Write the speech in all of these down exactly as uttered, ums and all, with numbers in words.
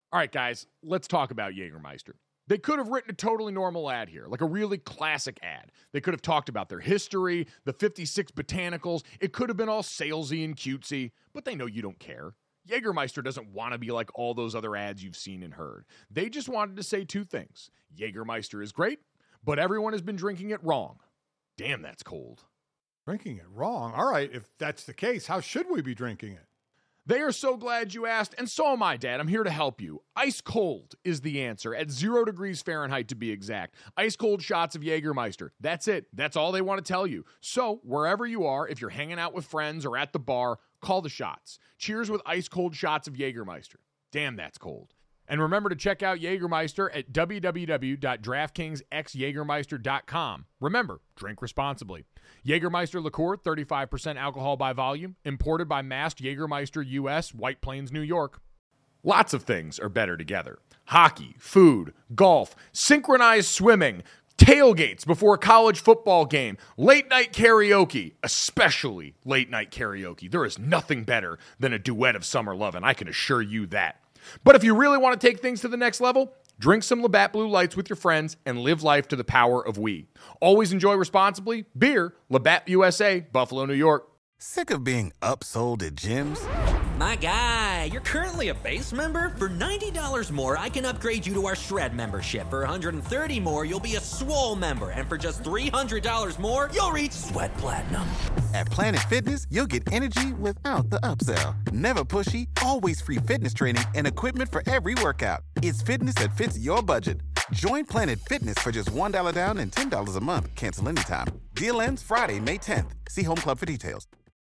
All right, guys, let's talk about Jägermeister. They could have written a totally normal ad here, like a really classic ad. They could have talked about their history, the fifty-six botanicals. It could have been all salesy and cutesy, but they know you don't care. Jägermeister doesn't want to be like all those other ads you've seen and heard. They just wanted to say two things. Jägermeister is great, but everyone has been drinking it wrong. Damn, that's cold. Drinking it wrong? All right, if that's the case, how should we be drinking it? They are so glad you asked, and so am I, Dad. I'm here to help you. Ice cold is the answer, at zero degrees Fahrenheit to be exact. Ice cold shots of Jägermeister. That's it. That's all they want to tell you. So, wherever you are, if you're hanging out with friends or at the bar, call the shots. Cheers with ice cold shots of Jägermeister. Damn, that's cold. And remember to check out Jägermeister at w w w dot draftkings x jägermeister dot com. Remember, drink responsibly. Jägermeister liqueur, thirty-five percent alcohol by volume, imported by Mast Jägermeister U S, White Plains, New York. Lots of things are better together. Hockey, food, golf, synchronized swimming, tailgates before a college football game, late night karaoke, especially late night karaoke. There is nothing better than a duet of summer lovin', I can assure you that. But if you really want to take things to the next level, drink some Labatt Blue Lights with your friends and live life to the power of we. Always enjoy responsibly. Beer, Labatt U S A, Buffalo, New York. Sick of being upsold at gyms? My guy, you're currently a base member? For ninety dollars more, I can upgrade you to our Shred membership. For one hundred thirty dollars more, you'll be a Swole member. And for just three hundred dollars more, you'll reach Sweat Platinum. At Planet Fitness, you'll get energy without the upsell. Never pushy, always free fitness training and equipment for every workout. It's fitness that fits your budget. Join Planet Fitness for just one dollar down and ten dollars a month. Cancel anytime. Deal ends Friday, May tenth. See Home Club for details.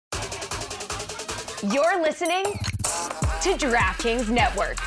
You're listening to DraftKings Network.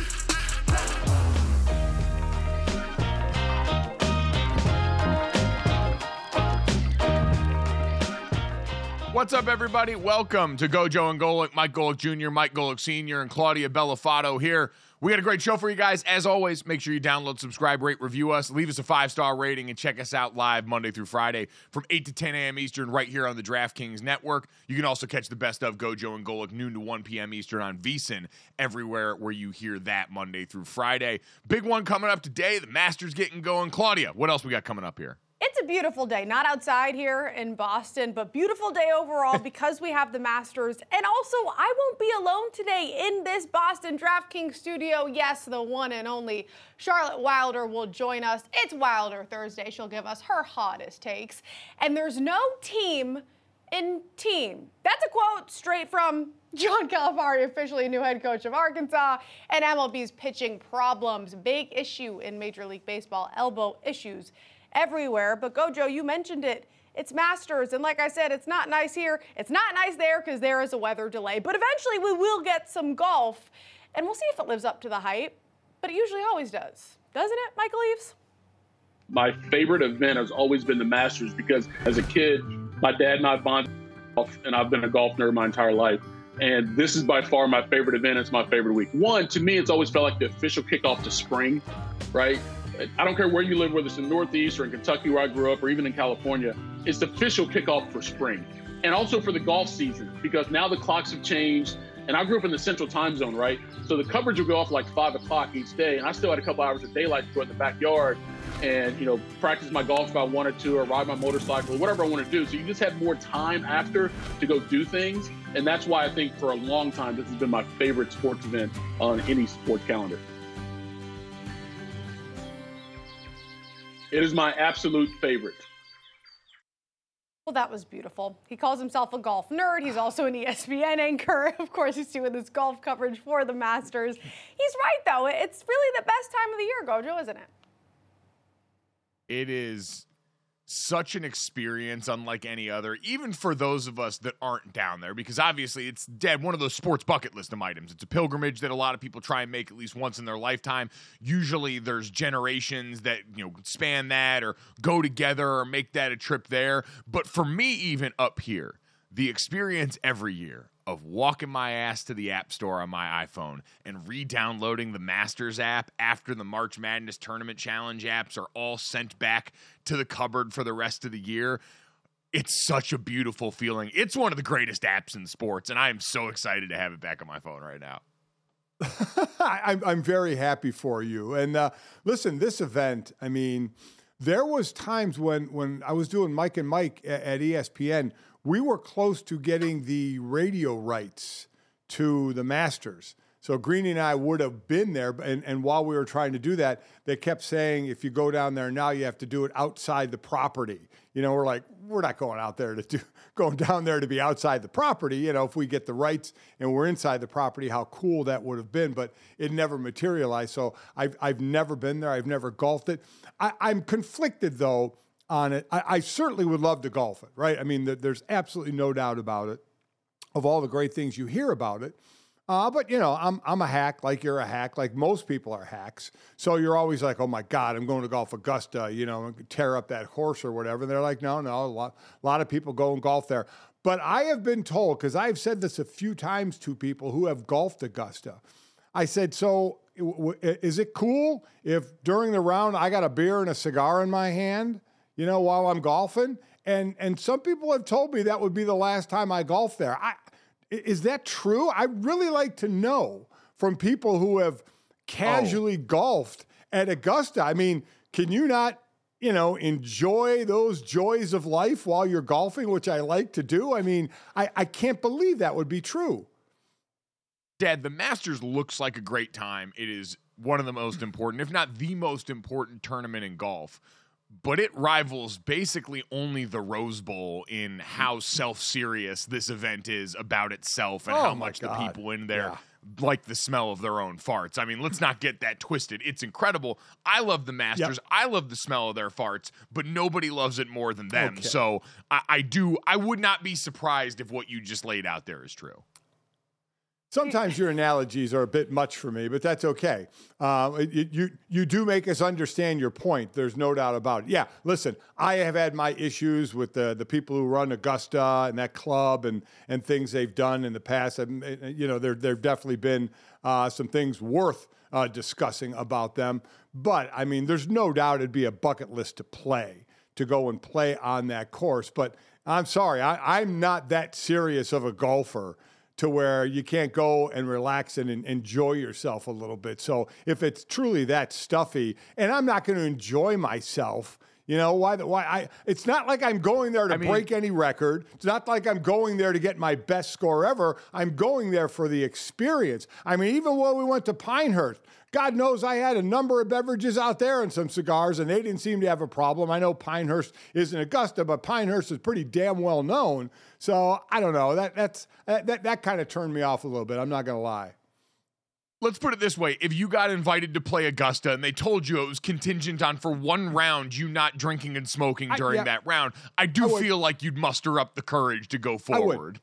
What's up, everybody? Welcome to Gojo and Golic. Mike Golic Junior, Mike Golic Senior, and Claudia Bellafato here. We got a great show for you guys. As always, make sure you download, subscribe, rate, review us, leave us a five-star rating, and check us out live Monday through Friday from eight to ten a.m. Eastern right here on the DraftKings Network. You can also catch the best of Gojo and Golic noon to one p.m. Eastern on VSiN, everywhere where you hear that Monday through Friday. Big one coming up today. The Masters getting going. Claudia, what else we got coming up here? It's a beautiful day, not outside here in Boston, but beautiful day overall because we have the Masters. And also, I won't be alone today in this Boston DraftKings studio. Yes, the one and only Charlotte Wilder will join us. It's Wilder Thursday. She'll give us her hottest takes. And there's no team in team. That's a quote straight from John Calipari, officially new head coach of Arkansas, and M L B's pitching problems. Big issue in Major League Baseball, elbow issues everywhere. But Gojo, you mentioned it. It's Masters, and like I said, it's not nice here. It's not nice there because there is a weather delay. But eventually we will get some golf, and we'll see if it lives up to the hype. But it usually always does. Doesn't it, Michael Eaves? My favorite event has always been the Masters because as a kid, my dad and I bonded golf, and I've been a golf nerd my entire life. And this is by far my favorite event. It's my favorite week. One, to me, it's always felt like the official kickoff to spring, right? I don't care where you live, whether it's in the Northeast or in Kentucky where I grew up or even in California, it's the official kickoff for spring. And also for the golf season, because now the clocks have changed. And I grew up in the central time zone, right? So the coverage would go off like five o'clock each day. And I still had a couple hours of daylight to go in the backyard and, you know, practice my golf if I wanted to or ride my motorcycle or whatever I want to do. So you just have more time after to go do things. And that's why I think for a long time, this has been my favorite sports event on any sports calendar. It is my absolute favorite. Well, that was beautiful. He calls himself a golf nerd. He's also an E S P N anchor. Of course, he's doing this golf coverage for the Masters. He's right, though. It's really the best time of the year, Gojo, isn't it? It is such an experience unlike any other, even for those of us that aren't down there, because obviously it's dead one of those sports bucket list of items. It's a pilgrimage that a lot of people try and make at least once in their lifetime. Usually there's generations that, you know, span that or go together or make that a trip there. But for me, even up here, the experience every year of walking my ass to the App Store on my iPhone and re-downloading the Masters app after the March Madness Tournament Challenge apps are all sent back to the cupboard for the rest of the year. It's such a beautiful feeling. It's one of the greatest apps in sports, and I am so excited to have it back on my phone right now. I, I'm, I'm very happy for you. And uh, listen, this event, I mean, there was times when, when I was doing Mike and Mike at, at E S P N, we were close to getting the radio rights to the Masters. So Greeny and I would have been there, and, and while we were trying to do that, they kept saying, if you go down there now, you have to do it outside the property. You know, we're like, we're not going out there to do, going down there to be outside the property. You know, if we get the rights and we're inside the property, how cool that would have been, but it never materialized. So I've, I've never been there. I've never golfed it. I, I'm conflicted, though, on it. I, I certainly would love to golf it, right? I mean, the, there's absolutely no doubt about it, of all the great things you hear about it. Uh, but, you know, I'm I'm a hack like you're a hack, like most people are hacks. So you're always like, oh, my God, I'm going to golf Augusta, you know, tear up that horse or whatever. And they're like, no, no, a lot, a lot of people go and golf there. But I have been told, because I've said this a few times to people who have golfed Augusta, I said, so is it cool if during the round I got a beer and a cigar in my hand, you know, while I'm golfing? And and some people have told me that would be the last time I golf there. I Is that true? I'd really like to know from people who have casually oh. golfed at Augusta. I mean, can you not, you know, enjoy those joys of life while you're golfing, which I like to do? I mean, I, I can't believe that would be true. Dad, the Masters looks like a great time. It is one of the most important, if not the most important tournament in golf. But it rivals basically only the Rose Bowl in how self-serious this event is about itself and oh how much God. the people in there yeah. like the smell of their own farts. I mean, let's not get that twisted. It's incredible. I love the Masters. Yep. I love the smell of their farts, but nobody loves it more than them. Okay. So I, I do. I would not be surprised if what you just laid out there is true. Sometimes your analogies are a bit much for me, but that's okay. Uh, you, you you do make us understand your point. There's no doubt about it. Yeah, listen, I have had my issues with the the people who run Augusta and that club and and things they've done in the past. And, you know, there there've definitely been uh, some things worth uh, discussing about them. But I mean, there's no doubt it'd be a bucket list to play to go and play on that course. But I'm sorry, I, I'm not that serious of a golfer to where you can't go and relax and, and enjoy yourself a little bit. So if it's truly that stuffy, and I'm not going to enjoy myself, you know, why? The, why? I? It's not like I'm going there to I mean, break any record. It's not like I'm going there to get my best score ever. I'm going there for the experience. I mean, even when we went to Pinehurst, God knows I had a number of beverages out there and some cigars, and they didn't seem to have a problem. I know Pinehurst isn't Augusta, but Pinehurst is pretty damn well known. So I don't know. That that's that that, that kind of turned me off a little bit. I'm not going to lie. Let's put it this way. If you got invited to play Augusta and they told you it was contingent on for one round you not drinking and smoking during I, yeah, that round, I do I feel like you'd muster up the courage to go forward.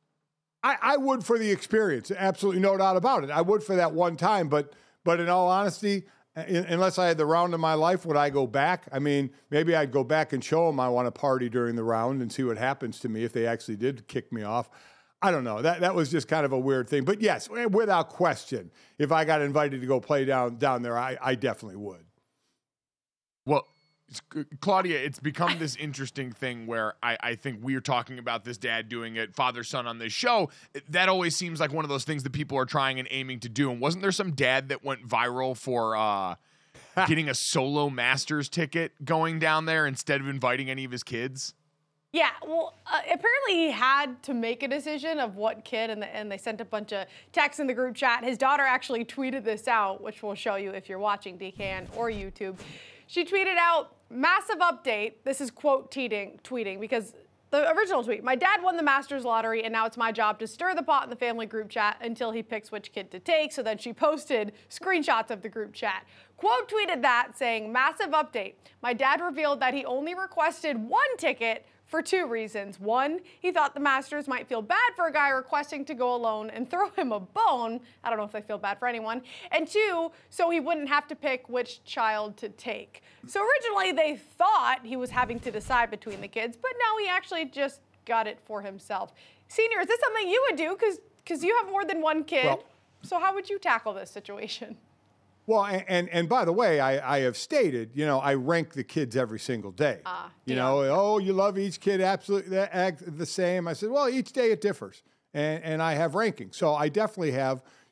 I would. I, I would for the experience. Absolutely no doubt about it. I would for that one time, but but in all honesty, in, unless I had the round of my life, would I go back? I mean, maybe I'd go back and show them I want to party during the round and see what happens to me if they actually did kick me off. I don't know. That that was just kind of a weird thing. But yes, without question, if I got invited to go play down down there, I, I definitely would. Well, Claudia, it's become this interesting thing where I, I think we're talking about this dad doing it, father-son on this show. That always seems like one of those things that people are trying and aiming to do. And wasn't there some dad that went viral for uh, getting a solo Masters ticket going down there instead of inviting any of his kids? Yeah, well, uh, apparently he had to make a decision of what kid, and, the, and they sent a bunch of texts in the group chat. His daughter actually tweeted this out, which we'll show you if you're watching D K N or YouTube. She tweeted out, massive update. This is quote tweeting, tweeting because the original tweet, my dad won the Masters lottery, and now it's my job to stir the pot in the family group chat until he picks which kid to take. So then she posted screenshots of the group chat. Quote tweeted that saying, massive update. My dad revealed that he only requested one ticket for two reasons. One, he thought the Masters might feel bad for a guy requesting to go alone and throw him a bone. I don't know if they feel bad for anyone. And two, so he wouldn't have to pick which child to take. So originally they thought he was having to decide between the kids, but now he actually just got it for himself. Senior, is this something you would do? Because because you have more than one kid. Well, so how would you tackle this situation? Well, and, and and by the way, I, I have stated, you know, I rank the kids every single day. Uh, you yeah. know, oh, you love each kid absolutely the, the same. I said, well, each day it differs, and and I have rankings. So I definitely have,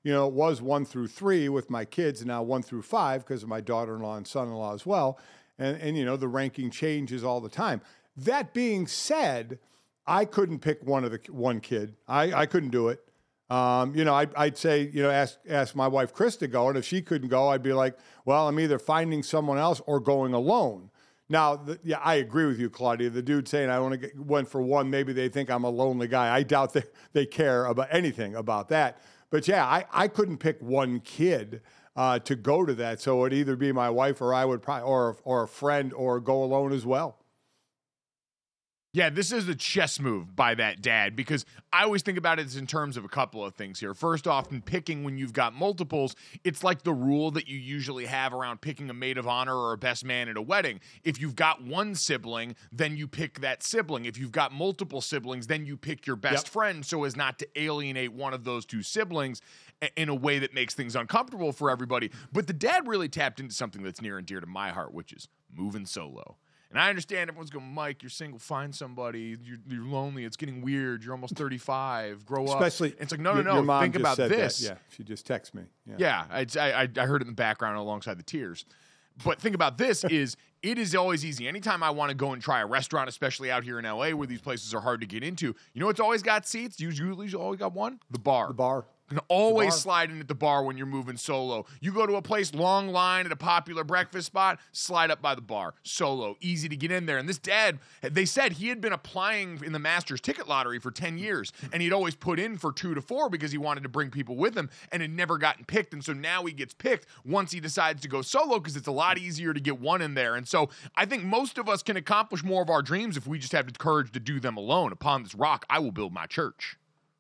you know, it was one through three with my kids, and now one through five because of my daughter-in-law and son-in-law as well. And, and, you know, the ranking changes all the time. That being said, I couldn't pick one of the one kid. I, I couldn't do it. Um, you know, I'd, I'd say, you know, ask ask my wife Chris to go, and if she couldn't go, I'd be like, well, I'm either finding someone else or going alone. Now, the, yeah, I agree with you, Claudia. The dude saying I want to get one for one, maybe they think I'm a lonely guy. I doubt they, they care about anything about that. But yeah, I, I couldn't pick one kid uh, to go to that. So it'd either be my wife or I would probably, or, or a friend, or go alone as well. Yeah, this is a chess move by that dad, because I always think about it in terms of a couple of things here. First off, in picking when you've got multiples, it's like the rule that you usually have around picking a maid of honor or a best man at a wedding. If you've got one sibling, then you pick that sibling. If you've got multiple siblings, then you pick your best yep. friend so as not to alienate one of those two siblings in a way that makes things uncomfortable for everybody. But the dad really tapped into something that's near and dear to my heart, which is moving solo. And I understand everyone's going, Mike, you're single, find somebody. You're, you're lonely. It's getting weird. You're almost thirty-five. Grow up. Especially, it's like, no, no, your, no. your mom Think just about said this. That. Yeah, she just texted me. Yeah, yeah I, I, I heard it in the background alongside the tears. But think about this is it is always easy. Anytime I want to go and try a restaurant, especially out here in L A where these places are hard to get into, you know what's always got seats? Usually you always got one? The bar. The bar. You can always slide in at the bar when you're moving solo. You go to a place, long line at a popular breakfast spot, slide up by the bar. Solo. Easy to get in there. And this dad, they said he had been applying in the Masters ticket lottery for ten years, and he'd always put in for two to four because he wanted to bring people with him and had never gotten picked. And so now he gets picked once he decides to go solo because it's a lot easier to get one in there. And so I think most of us can accomplish more of our dreams if we just have the courage to do them alone. Upon this rock, I will build my church.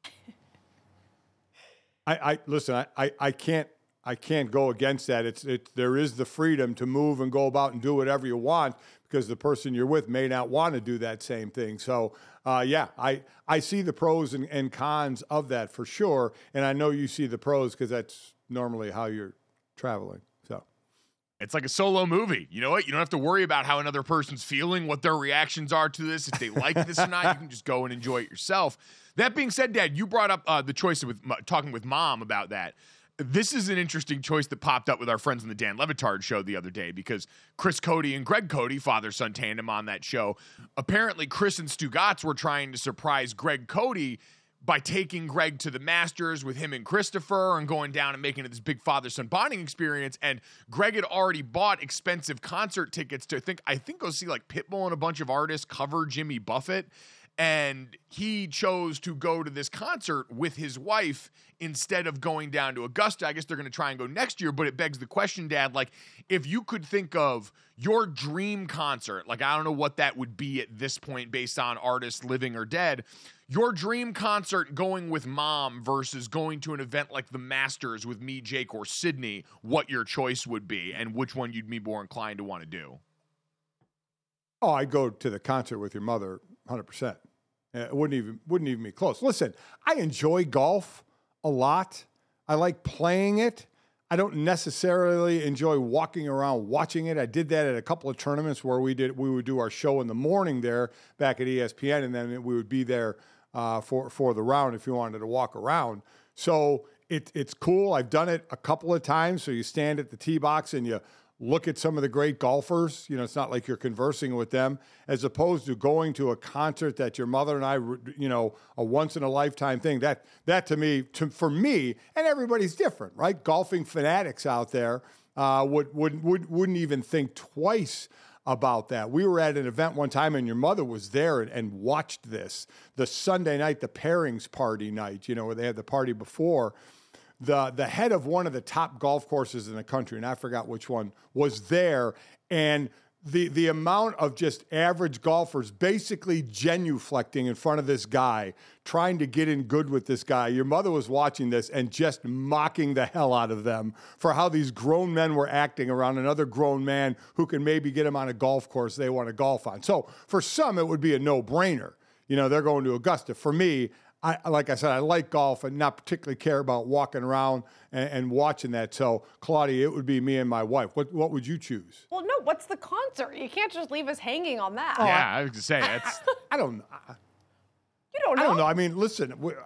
I, I listen. I, I, I can't. I can't go against that. It's it. There is the freedom to move and go about and do whatever you want because the person you're with may not want to do that same thing. So, uh, yeah, I I see the pros and, and cons of that for sure, and I know you see the pros because that's normally how you're traveling. So. It's like a solo movie. You know what? You don't have to worry about how another person's feeling, what their reactions are to this, if they like this or not. You can just go and enjoy it yourself. That being said, Dad, you brought up uh, the choice with uh, talking with Mom about that. This is an interesting choice that popped up with our friends on the Dan Le Batard show the other day because Chris Cody and Greg Cody, father-son tandem on that show, apparently Chris and Stugatz were trying to surprise Greg Cody by taking Greg to the Masters with him and Christopher and going down and making it this big father-son bonding experience. And Greg had already bought expensive concert tickets to think, I think go see like Pitbull and a bunch of artists cover Jimmy Buffett. And he chose to go to this concert with his wife instead of going down to Augusta. I guess they're going to try and go next year, but it begs the question, Dad, like if you could think of your dream concert, like I don't know what that would be at this point based on artists living or dead, your dream concert going with Mom versus going to an event like the Masters with me, Jake, or Sydney, what your choice would be and which one you'd be more inclined to want to do. Oh, I'd go to the concert with your mother one hundred percent. It wouldn't even wouldn't even be close. Listen, I enjoy golf a lot. I like playing it. I don't necessarily enjoy walking around watching it. I did that at a couple of tournaments where we did we would do our show in the morning there back at E S P N, and then we would be there uh, for for the round if you wanted to walk around. So it it's cool. I've done it a couple of times. So you stand at the tee box and you look at some of the great golfers. You know, it's not like you're conversing with them, as opposed to going to a concert that your mother and I, you know, a once in a lifetime thing. That, that to me, to, for me, and everybody's different, right? Golfing fanatics out there uh, would, would, would, wouldn't even think twice about that. We were at an event one time and your mother was there and, and watched this. The Sunday night, the pairings party night, you know, where they had the party before. The the head of one of the top golf courses in the country, and I forgot which one, was there, and the the amount of just average golfers basically genuflecting in front of this guy, trying to get in good with this guy. Your mother was watching this and just mocking the hell out of them for how these grown men were acting around another grown man who can maybe get him on a golf course they want to golf on. So for some, it would be a no-brainer. You know, they're going to Augusta. For me, I, like I said, I like golf and not particularly care about walking around and, and watching that. So, Claudia, it would be me and my wife. What what would you choose? Well, no, what's the concert? You can't just leave us hanging on that. Yeah, I was going to say, that's... I don't know. You don't know? I don't know. I mean, listen, we,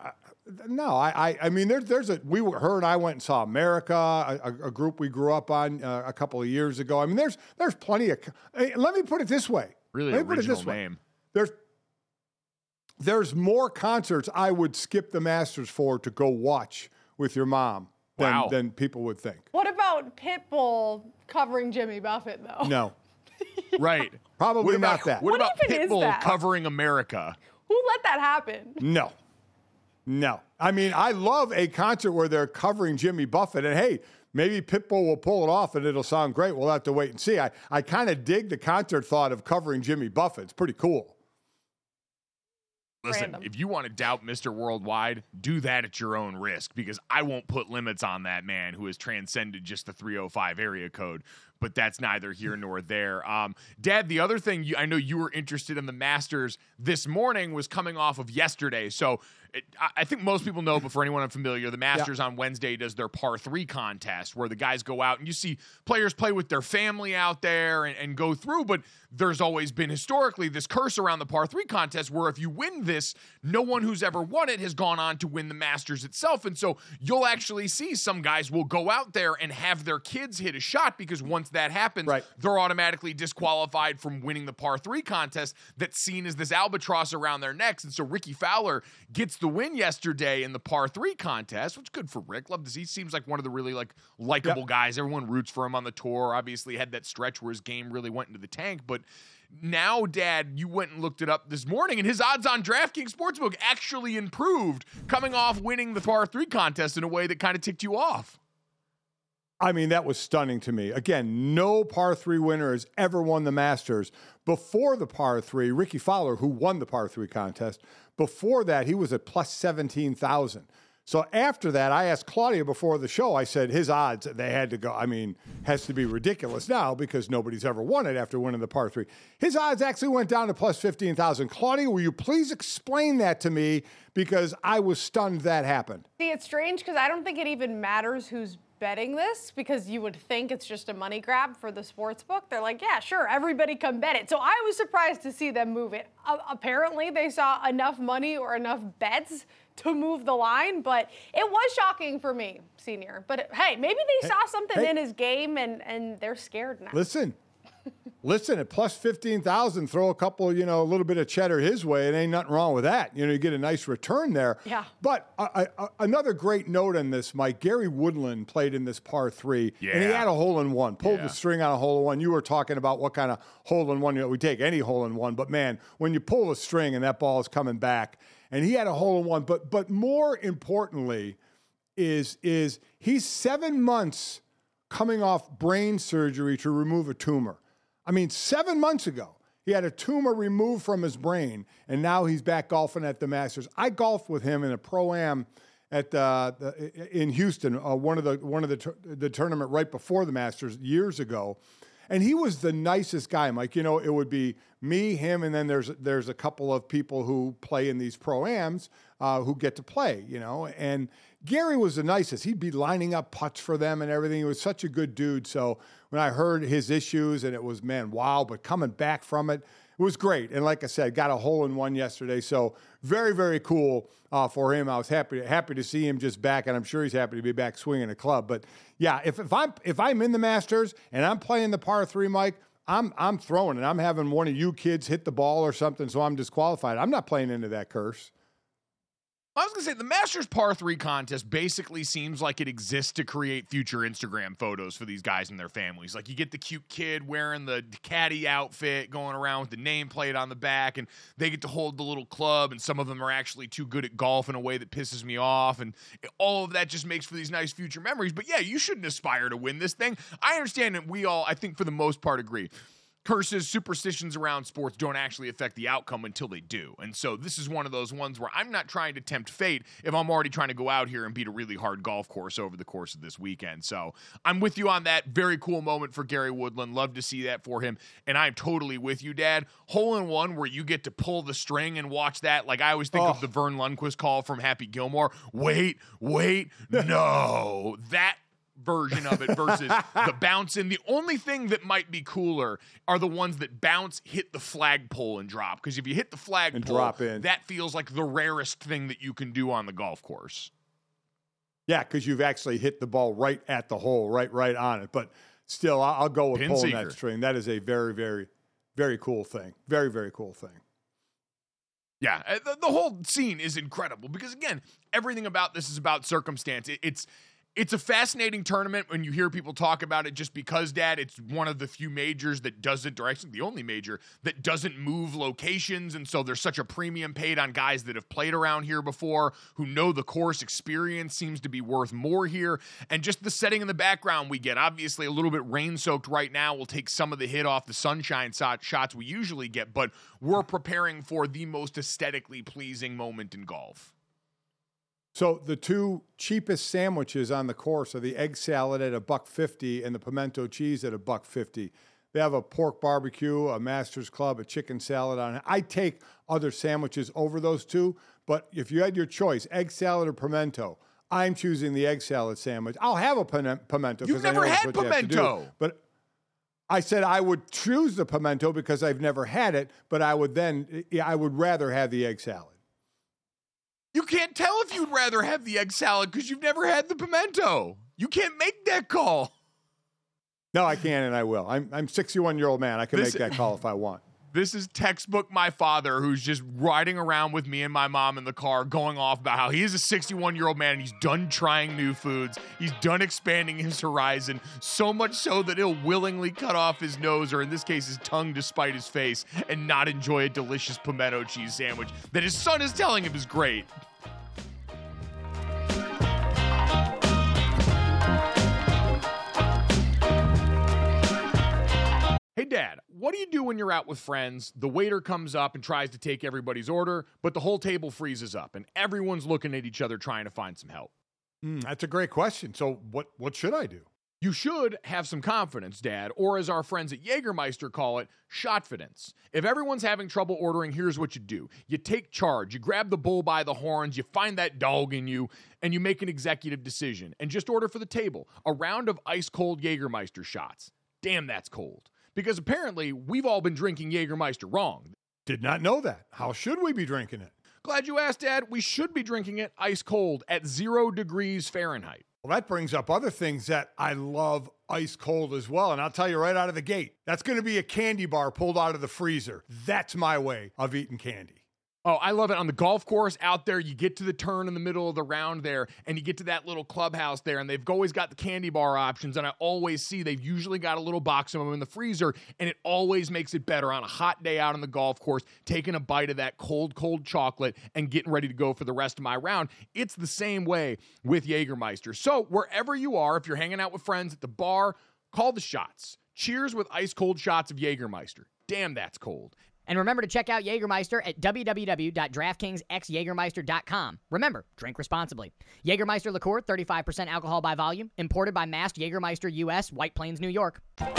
No, I, I, I mean, there's, there's a. We were, her and I went and saw America, a, a group we grew up on uh, a couple of years ago. I mean, there's, there's plenty of. Let me put it this way. Really let me original put it this name. Way. There's, there's more concerts I would skip the Masters for to go watch with your mom than, wow. than people would think. What about Pitbull covering Jimmy Buffett, though? No. Right. Probably what about, not that. What, What about even is Pitbull that? covering America? Who let that happen? No. No. I mean, I love a concert where they're covering Jimmy Buffett, and hey, maybe Pitbull will pull it off and it'll sound great. We'll have to wait and see. I, I kind of dig the concert thought of covering Jimmy Buffett. It's pretty cool. Listen, Random. if you want to doubt Mister Worldwide, do that at your own risk, because I won't put limits on that man who has transcended just the three oh five area code. But that's neither here nor there. Um, Dad, the other thing you, I know you were interested in the Masters this morning was coming off of yesterday. So it, I, I think most people know, but for anyone unfamiliar, the Masters yeah. on Wednesday does their par three contest where the guys go out and you see players play with their family out there and, and go through. But there's always been historically this curse around the par three contest where if you win this, no one who's ever won it has gone on to win the Masters itself. And so you'll actually see some guys will go out there and have their kids hit a shot because once that happens, right. they're automatically disqualified from winning the par three contest that's seen as this albatross around their necks. And so Ricky Fowler gets the win yesterday in the par three contest, which is good for Rick. Love to see. He seems like one of the really like likable yep. guys. Everyone roots for him on the tour. Obviously had that stretch where his game really went into the tank, but now, Dad, you went and looked it up this morning, and his odds on DraftKings Sportsbook actually improved coming off winning the par three contest in a way that kind of ticked you off. I mean, that was stunning to me. Again, no par three winner has ever won the Masters. Before the par three, Ricky Fowler, who won the par three contest, before that, he was at plus seventeen thousand. So after that, I asked Claudia before the show, I said his odds, they had to go, I mean, has to be ridiculous now because nobody's ever won it after winning the par three. His odds actually went down to plus fifteen thousand. Claudia, will you please explain that to me because I was stunned that happened. See, it's strange because I don't think it even matters who's betting this because you would think it's just a money grab for the sports book. They're like, yeah, sure, everybody come bet it. So I was surprised to see them move it. Uh, apparently, they saw enough money or enough bets to move the line, but it was shocking for me, Senior. But hey, maybe they saw something hey. in his game and, and they're scared now. Listen, listen, at plus fifteen thousand, throw a couple, you know, a little bit of cheddar his way. It ain't nothing wrong with that. You know, you get a nice return there. Yeah. But uh, uh, another great note on this, Mike, Gary Woodland played in this par three, yeah. and he had a hole-in-one, pulled yeah. the string on a hole-in-one. You were talking about what kind of hole-in-one, you know, we take any hole-in-one, but man, when you pull the string and that ball is coming back, and he had a hole-in-one, but but more importantly is is he's seven months coming off brain surgery to remove a tumor. I mean, seven months ago, he had a tumor removed from his brain, and now he's back golfing at the Masters. I golfed with him in a Pro-Am at uh, the, in Houston, uh, one of the one of the the tournament right before the Masters years ago. And he was the nicest guy, Mike. You know, it would be me, him, and then there's there's a couple of people who play in these Pro-Ams uh, who get to play, you know. And Gary was the nicest. He'd be lining up putts for them and everything. He was such a good dude. So when I heard his issues, and it was, man, wow, but coming back from it, it was great. And like I said, got a hole-in-one yesterday. So very, very cool uh, for him. I was happy happy to see him just back, and I'm sure he's happy to be back swinging a club. But, yeah, if, if I'm if I'm in the Masters and I'm playing the par three, Mike, I'm I'm throwing it. I'm having one of you kids hit the ball or something, so I'm disqualified. I'm not playing into that curse. I was going to say, the Masters par three contest basically seems like it exists to create future Instagram photos for these guys and their families. Like, you get the cute kid wearing the caddy outfit, going around with the nameplate on the back, and they get to hold the little club, and some of them are actually too good at golf in a way that pisses me off, and all of that just makes for these nice future memories. But, yeah, you shouldn't aspire to win this thing. I understand that we all, I think for the most part, agree. Curses, superstitions around sports don't actually affect the outcome until they do. And so this is one of those ones where I'm not trying to tempt fate if I'm already trying to go out here and beat a really hard golf course over the course of this weekend. So I'm with you on that. Very cool moment for Gary Woodland. Love to see that for him. And I'm totally with you, Dad. Hole in one where you get to pull the string and watch that. Like, I always think oh. of the Vern Lundquist call from Happy Gilmore. Wait, wait, no. That version of it versus the bouncing. The only thing that might be cooler are the ones that bounce, hit the flagpole, and drop. Because if you hit the flagpole, drop in. that feels like the rarest thing that you can do on the golf course. Yeah, because you've actually hit the ball right at the hole, right, right on it. But still, I'll, I'll go with Pin pulling seeker. that string. That is a very, very, very cool thing. Very, very cool thing. Yeah, the, the whole scene is incredible because, again, everything about this is about circumstance. It, it's it's a fascinating tournament when you hear people talk about it just because, Dad, it's one of the few majors that doesn't, or actually the only major that doesn't move locations, and so there's such a premium paid on guys that have played around here before, who know the course. Experience seems to be worth more here, and just the setting in the background we get, obviously a little bit rain-soaked right now, will take some of the hit off the sunshine shots we usually get, but we're preparing for the most aesthetically pleasing moment in golf. So the two cheapest sandwiches on the course are the egg salad at a buck fifty and the pimento cheese at a buck fifty. They have a pork barbecue, a Masters Club, a chicken salad on it. I take other sandwiches over those two, but if you had your choice, egg salad or pimento, I'm choosing the egg salad sandwich. I'll have a pimento. You've I know never that's had what you have to do. pimento. But I said I would choose the pimento because I've never had it, but I would then, I would rather have the egg salad. You can't tell if you'd rather have the egg salad because you've never had the pimento. You can't make that call. No, I can and I will. I'm I'm a sixty-one-year-old man. I can This- make that call if I want. This is textbook my father, who's just riding around with me and my mom in the car going off about how he is a sixty-one-year-old man and he's done trying new foods. He's done expanding his horizon, so much so that he'll willingly cut off his nose, or in this case his tongue, despite his face, and not enjoy a delicious pimento cheese sandwich that his son is telling him is great. Hey, Dad, what do you do when you're out with friends? The waiter comes up and tries to take everybody's order, but the whole table freezes up and everyone's looking at each other trying to find some help. Mm, that's a great question. So what, what should I do? You should have some confidence, Dad, or as our friends at Jägermeister call it, shotfidence. If everyone's having trouble ordering, here's what you do. You take charge, you grab the bull by the horns, you find that dog in you, and you make an executive decision. And just order for the table a round of ice-cold Jägermeister shots. Damn, that's cold. Because apparently, we've all been drinking Jägermeister wrong. Did not know that. How should we be drinking it? Glad you asked, Dad. We should be drinking it ice cold at zero degrees Fahrenheit. Well, that brings up other things that I love ice cold as well. And I'll tell you right out of the gate, that's going to be a candy bar pulled out of the freezer. That's my way of eating candy. Oh, I love it. On the golf course out there, you get to the turn in the middle of the round there, and you get to that little clubhouse there, and they've always got the candy bar options, and I always see they've usually got a little box of them in the freezer, and it always makes it better on a hot day out on the golf course, taking a bite of that cold, cold chocolate and getting ready to go for the rest of my round. It's the same way with Jägermeister. So wherever you are, if you're hanging out with friends at the bar, call the shots. Cheers with ice-cold shots of Jägermeister. Damn, that's cold. And remember to check out Jägermeister at w w w dot draftkings x jägermeister dot com. Remember, drink responsibly. Jägermeister liqueur, thirty-five percent alcohol by volume, imported by Mast Jägermeister U S, White Plains, New York. Coach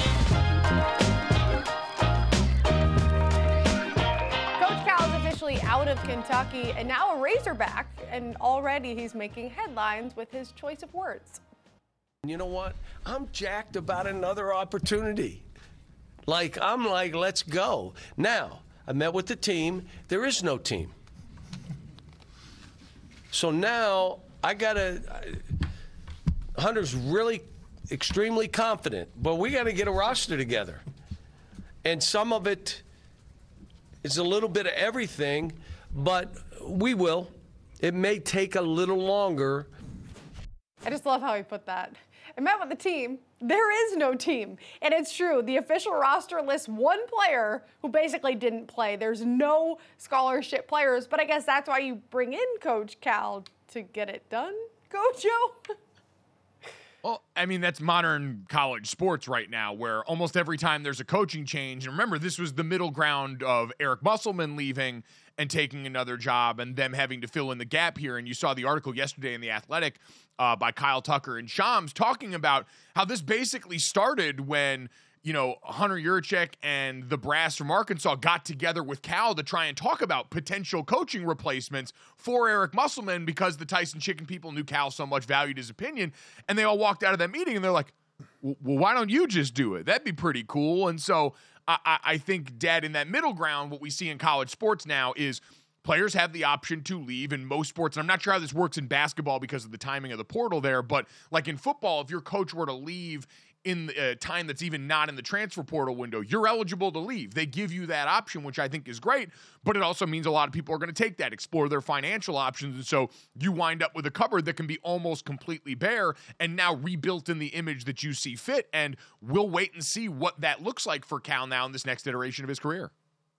Cal is officially out of Kentucky and now a Razorback, and already he's making headlines with his choice of words. You know what? I'm jacked about another opportunity. Like, I'm like, let's go. Now, I met with the team. There is no team. So now I got to, Hunter's really extremely confident, but we got to get a roster together. And some of it is a little bit of everything, but we will. It may take a little longer. I just love how he put that. I met with the team. There is no team. And it's true. The official roster lists one player who basically didn't play. There's no scholarship players, but I guess that's why you bring in Coach Cal to get it done, Coach Joe. Well, I mean, that's modern college sports right now, where almost every time there's a coaching change, and remember, this was the middle ground of Eric Musselman leaving and taking another job and them having to fill in the gap here. And you saw the article yesterday in The Athletic uh, by Kyle Tucker and Shams talking about how this basically started when you know, Hunter Yurachek and the brass from Arkansas got together with Cal to try and talk about potential coaching replacements for Eric Musselman because the Tyson Chicken people knew Cal so much, valued his opinion. And they all walked out of that meeting and they're like, well, why don't you just do it? That'd be pretty cool. And so I, I think, Dad, in that middle ground, what we see in college sports now is players have the option to leave in most sports. And I'm not sure how this works in basketball because of the timing of the portal there. But like in football, if your coach were to leave in the uh, time that's even not in the transfer portal window, you're eligible to leave. They give you that option, which I think is great, but it also means a lot of people are going to take that, explore their financial options, and so you wind up with a cupboard that can be almost completely bare and now rebuilt in the image that you see fit, and we'll wait and see what that looks like for Cal now in this next iteration of his career.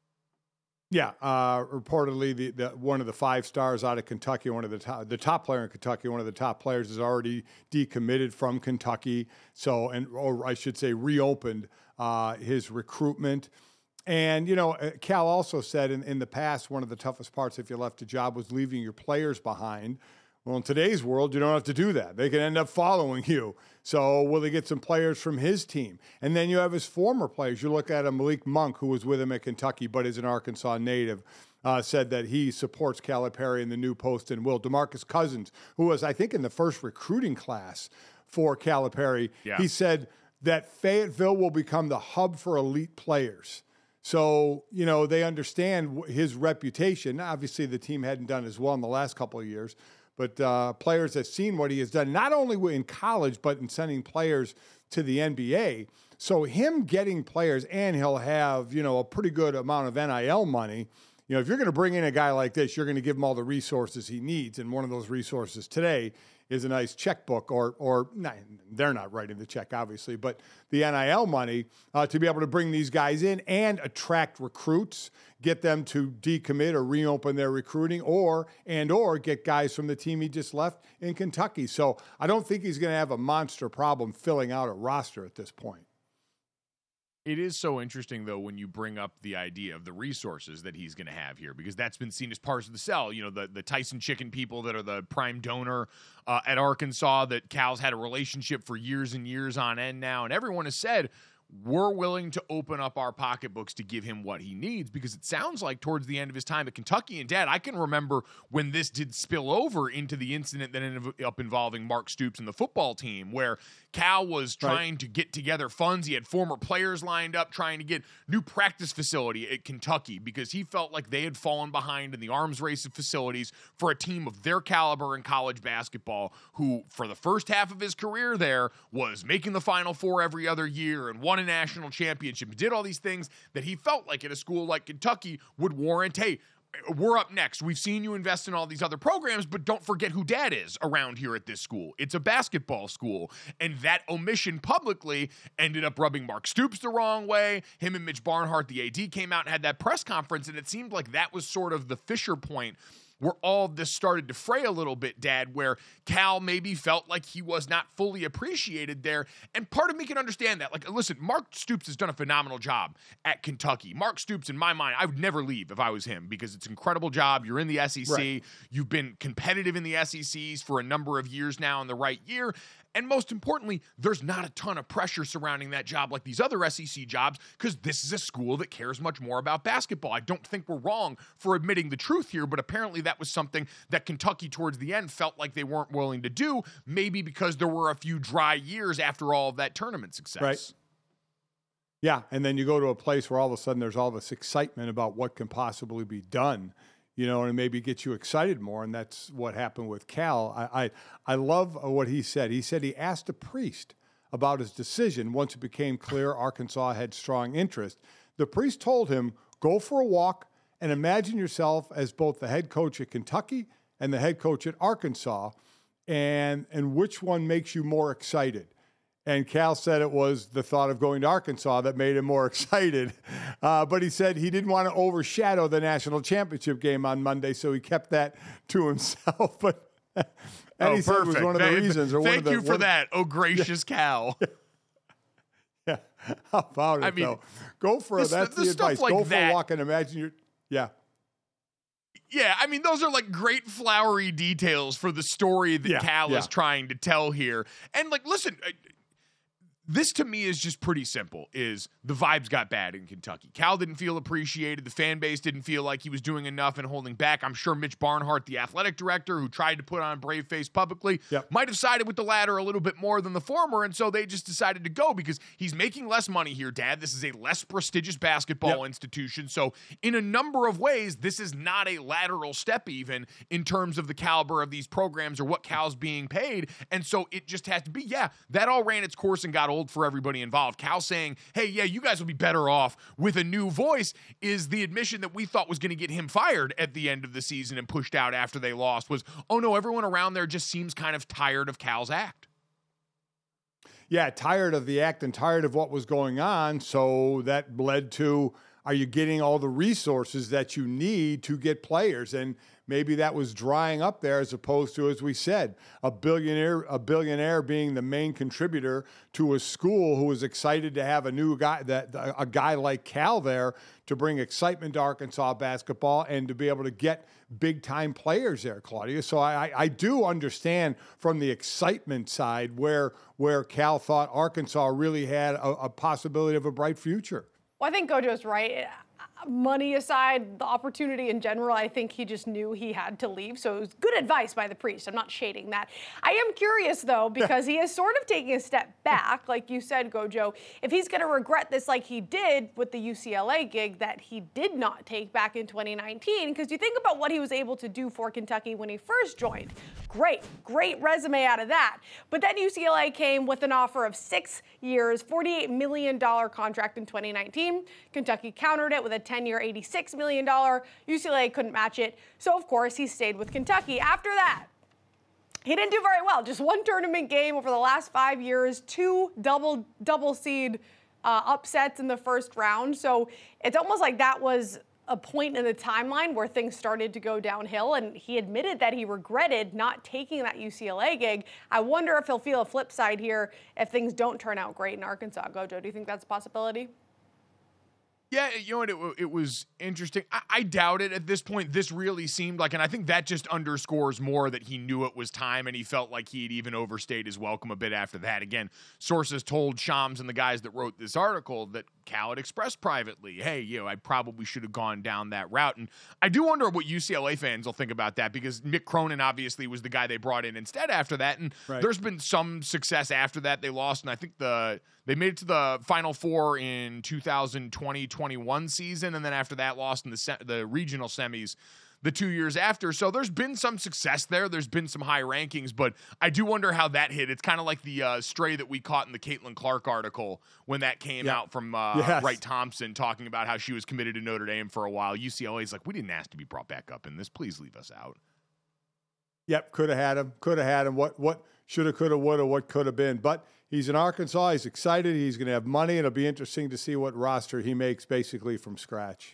Yeah, uh, reportedly, the, the one of the five stars out of Kentucky, one of the top, the top player in Kentucky, one of the top players, is already decommitted from Kentucky. So, and or I should say, reopened uh, his recruitment. And you know, Cal also said in, in the past, one of the toughest parts if you left a job was leaving your players behind. Well, in today's world, you don't have to do that. They can end up following you. So will they get some players from his team? And then you have his former players. You look at a Malik Monk, who was with him at Kentucky, but is an Arkansas native, uh, said that he supports Calipari in the new post and will. DeMarcus Cousins, who was, I think, in the first recruiting class for Calipari, yeah. he said that Fayetteville will become the hub for elite players. So, you know, they understand his reputation. Obviously, the team hadn't done as well in the last couple of years. But uh, players have seen what he has done, not only in college, but in sending players to the N B A. So him getting players, and he'll have, you know, a pretty good amount of N I L money. You know, if you're going to bring in a guy like this, you're going to give him all the resources he needs. And one of those resources today is a nice checkbook, or, or nah, they're not writing the check, obviously, but the N I L money uh, to be able to bring these guys in and attract recruits, get them to decommit or reopen their recruiting, or and or get guys from the team he just left in Kentucky. So I don't think he's going to have a monster problem filling out a roster at this point. It is so interesting, though, when you bring up the idea of the resources that he's going to have here, because that's been seen as part of the sell. You know, the, the Tyson Chicken people that are the prime donor uh, at Arkansas that Cal's had a relationship for years and years on end now, and everyone has said, we're willing to open up our pocketbooks to give him what he needs, because it sounds like towards the end of his time at Kentucky, and Dad, I can remember when this did spill over into the incident that ended up involving Mark Stoops and the football team, where Cal was trying right. to get together funds. He had former players lined up trying to get new practice facility at Kentucky because he felt like they had fallen behind in the arms race of facilities for a team of their caliber in college basketball, who for the first half of his career there was making the Final Four every other year and won a national championship, did all these things that he felt like at a school like Kentucky would warrant, hey, we're up next. We've seen you invest in all these other programs, but don't forget who Dad is around here at this school. It's a basketball school. And that omission publicly ended up rubbing Mark Stoops the wrong way. Him and Mitch Barnhart, the A D, came out and had that press conference, and it seemed like that was sort of the fissure point where all of this started to fray a little bit, Dad, where Cal maybe felt like he was not fully appreciated there. And part of me can understand that. Like, listen, Mark Stoops has done a phenomenal job at Kentucky. Mark Stoops, in my mind, I would never leave if I was him, because it's an incredible job. You're in the S E C. Right. You've been competitive in the S E Cs for a number of years now in the right year. And most importantly, there's not a ton of pressure surrounding that job like these other S E C jobs, because this is a school that cares much more about basketball. I don't think we're wrong for admitting the truth here, but apparently that was something that Kentucky towards the end felt like they weren't willing to do, maybe because there were a few dry years after all of that tournament success. Right. Yeah, and then you go to a place where all of a sudden there's all this excitement about what can possibly be done, you know, and maybe get you excited more, and that's what happened with Cal. I, I I love what he said. He said he asked a priest about his decision once it became clear Arkansas had strong interest. The priest told him, go for a walk and imagine yourself as both the head coach at Kentucky and the head coach at Arkansas, and and which one makes you more excited? And Cal said it was the thought of going to Arkansas that made him more excited. Uh, but he said he didn't want to overshadow the national championship game on Monday, so he kept that to himself. But and oh, he said perfect. it was one of the Thank, reasons. Or thank one of the, you for one, that, oh gracious yeah. Cal. Yeah, how about it, I mean, though? Go for it. That's the, the advice. Like Go that. for a walk and imagine you're, yeah. Yeah, I mean, those are like great flowery details for the story that yeah, Cal yeah. is trying to tell here. And like, listen, This to me is just pretty simple, is the vibes got bad in Kentucky. Cal didn't feel appreciated. The fan base didn't feel like he was doing enough and holding back. I'm sure Mitch Barnhart, the athletic director who tried to put on a brave face publicly, yep. might have sided with the latter a little bit more than the former, and so they just decided to go because he's making less money here, Dad. This is a less prestigious basketball yep. institution, so in a number of ways, this is not a lateral step even in terms of the caliber of these programs or what Cal's being paid, and so it just has to be, yeah, that all ran its course and got old for everybody involved. Cal saying, hey, yeah, you guys will be better off with a new voice is the admission that we thought was going to get him fired at the end of the season and pushed out after they lost was, oh no, everyone around there just seems kind of tired of Cal's act. Yeah, tired of the act and tired of what was going on. So that led to, are you getting all the resources that you need to get players? And maybe that was drying up there as opposed to, as we said, a billionaire, a billionaire being the main contributor to a school who was excited to have a new guy, that a guy like Cal there to bring excitement to Arkansas basketball and to be able to get big time players there, Claudia. So I, I do understand from the excitement side where, where Cal thought Arkansas really had a, a possibility of a bright future. Well, I think Gojo's right. Money aside, the opportunity in general, I think he just knew he had to leave. So it was good advice by the priest. I'm not shading that. I am curious, though, because he is sort of taking a step back, like you said, Gojo, if he's going to regret this like he did with the U C L A gig that he did not take back in twenty nineteen, because you think about what he was able to do for Kentucky when he first joined. Great, great resume out of that. But then U C L A came with an offer of six years, forty-eight million dollars contract in twenty nineteen. Kentucky countered it with a ten-year, eighty-six million dollars. U C L A couldn't match it. So, of course, he stayed with Kentucky. After that, he didn't do very well. Just one tournament game over the last five years, two double, double seed uh, upsets in the first round. So it's almost like that was a point in the timeline where things started to go downhill, and he admitted that he regretted not taking that U C L A gig. I wonder if he'll feel a flip side here if things don't turn out great in Arkansas. Gojo, do you think that's a possibility? Yeah, you know what, it, it was interesting. I, I doubt it at this point. This really seemed like, and I think that just underscores more that he knew it was time and he felt like he had even overstayed his welcome a bit after that. Again, sources told Shams and the guys that wrote this article that Cal had expressed privately, hey, you know, I probably should have gone down that route. And I do wonder what U C L A fans will think about that, because Mick Cronin obviously was the guy they brought in instead after that. And right. There's been some success after that. They lost, and I think the they made it to the Final Four in two thousand twenty twenty-one season, and then after that lost in the se- the regional semis the two years after. So there's been some success there. There's been some high rankings, but I do wonder how that hit. It's kind of like the uh, stray that we caught in the Caitlin Clark article when that came yeah. out from uh, yes. Wright Thompson, talking about how she was committed to Notre Dame for a while. U C L A's like, we didn't ask to be brought back up in this. Please leave us out. Yep, could have had him. Could have had him. What what should have, could have, would have, what could have been. But he's in Arkansas. He's excited. He's going to have money. It'll be interesting to see what roster he makes basically from scratch.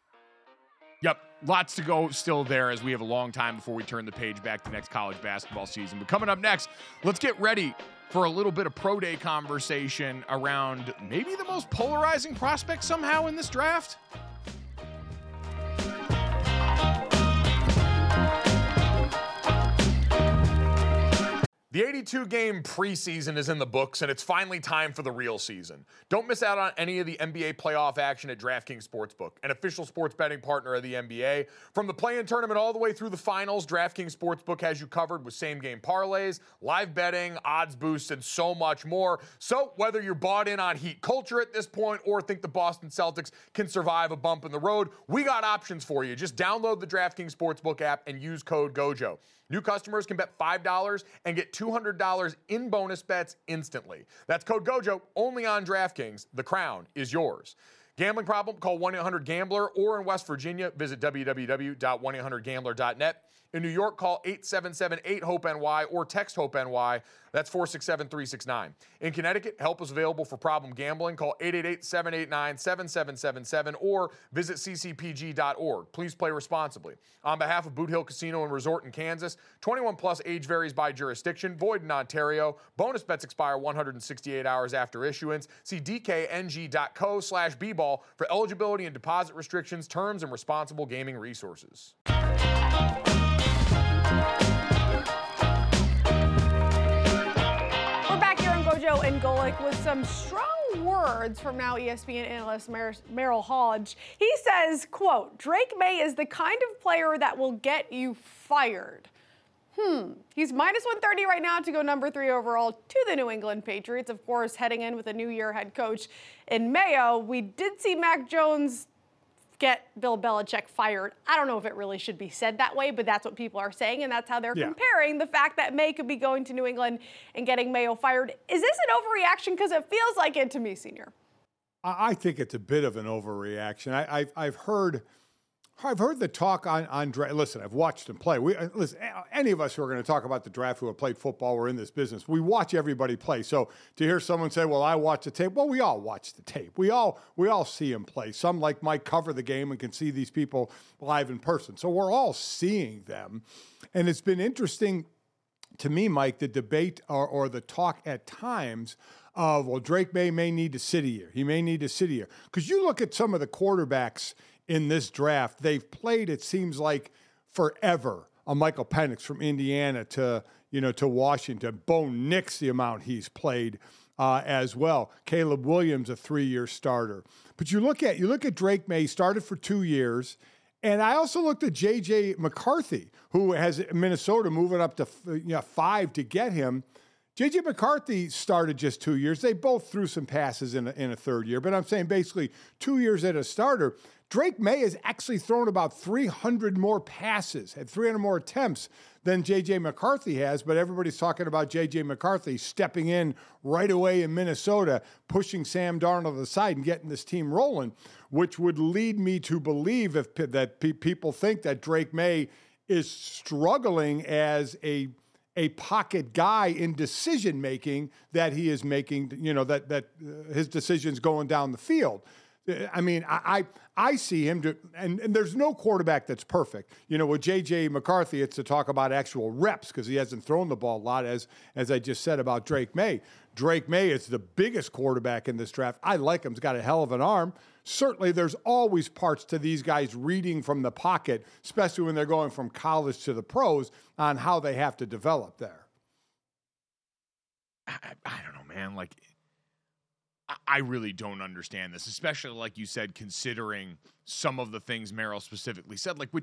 Yep, lots to go still there, as we have a long time before we turn the page back to next college basketball season. But coming up next, let's get ready for a little bit of pro day conversation around maybe the most polarizing prospect somehow in this draft. The eighty-two game preseason is in the books, and it's finally time for the real season. Don't miss out on any of the N B A playoff action at DraftKings Sportsbook, an official sports betting partner of the N B A. From the play-in tournament all the way through the finals, DraftKings Sportsbook has you covered with same-game parlays, live betting, odds boosts, and so much more. So whether you're bought in on Heat culture at this point or think the Boston Celtics can survive a bump in the road, we got options for you. Just download the DraftKings Sportsbook app and use code GOJO. New customers can bet five dollars and get two hundred dollars in bonus bets instantly. That's code GOJO only on DraftKings. The crown is yours. Gambling problem? Call one eight hundred gambler, or in West Virginia, visit w w w dot one eight hundred gambler dot net. In New York, call eight seven seven eight hope N Y or text HOPE-NY. That's four six seven three six nine. In Connecticut, help is available for problem gambling. Call eight eight eight seven eight nine seven seven seven seven or visit c c p g dot org. Please play responsibly. On behalf of Boot Hill Casino and Resort in Kansas, twenty-one plus, age varies by jurisdiction, void in Ontario. Bonus bets expire one hundred sixty-eight hours after issuance. See d k n g dot co slash b ball for eligibility and deposit restrictions, terms, and responsible gaming resources. We're back here on Gojo and Golick with some strong words from now E S P N analyst Mer- Merrill Hodge. He says, quote, Drake May is the kind of player that will get you fired. Hmm. He's minus one thirty right now to go number three overall to the New England Patriots. Of course, heading in with a new year head coach in Mayo. We did see Mac Jones get Bill Belichick fired. I don't know if it really should be said that way, but that's what people are saying, and that's how they're yeah. comparing the fact that May could be going to New England and getting Mayo fired. Is this an overreaction? Because it feels like it to me, Senior. I think it's a bit of an overreaction. I, I've, I've heard... I've heard the talk on, on draft. Listen, I've watched him play. We, listen, any of us who are going to talk about the draft who have played football, we're in this business. We watch everybody play. So to hear someone say, well, I watch the tape. Well, we all watch the tape. We all we all see him play. Some, like Mike, cover the game and can see these people live in person. So we're all seeing them. And it's been interesting to me, Mike, the debate or, or the talk at times of, well, Drake May may need to sit a year. He may need to sit a year. Because you look at some of the quarterbacks in this draft, they've played, it seems like, forever. A Michael Penix from Indiana to, you know, to Washington. Bo Nix, the amount he's played uh, as well. Caleb Williams, a three-year starter. But you look at you look at Drake May, started for two years. And I also looked at J J McCarthy, who has Minnesota moving up to you know, five to get him. J J McCarthy started just two years. They both threw some passes in a, in a third year. But I'm saying basically two years at a starter. Drake May has actually thrown about three hundred more passes, had three hundred more attempts than J J McCarthy has, but everybody's talking about J J McCarthy stepping in right away in Minnesota, pushing Sam Darnold to the side and getting this team rolling, which would lead me to believe if that pe- people think that Drake May is struggling as a a pocket guy in decision-making, that he is making, you know, that, that uh, his decisions going down the field. I mean, I I, I see him, to, and, and there's no quarterback that's perfect. You know, with J J McCarthy, it's to talk about actual reps because he hasn't thrown the ball a lot, as as I just said about Drake May. Drake May is the biggest quarterback in this draft. I like him. He's got a hell of an arm. Certainly, there's always parts to these guys reading from the pocket, especially when they're going from college to the pros, on how they have to develop there. I, I don't know, man. Like, I really don't understand this, especially like you said, considering some of the things Merrill specifically said. Like, with